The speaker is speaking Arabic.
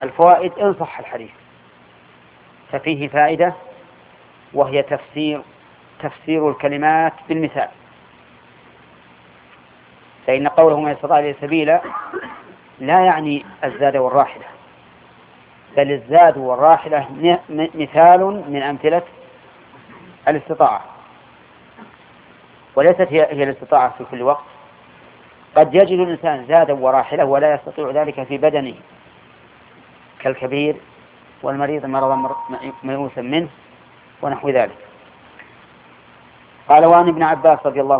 الفوائد إن صح الحديث، ففيه فائدة وهي تفسير الكلمات بالمثال. فإن قوله من استطاع إليه سبيلا لا يعني الزاد والراحلة، بل الزاد والراحلة مثال من أمثلة الاستطاعة، وليست هي الاستطاعة في كل وقت. قد يجد الإنسان زادا وراحلة ولا يستطيع ذلك في بدنه، كالكبير والمريض مرضا ميؤوسا منه ونحو ذلك. قال: وعن ابن عباس رضي الله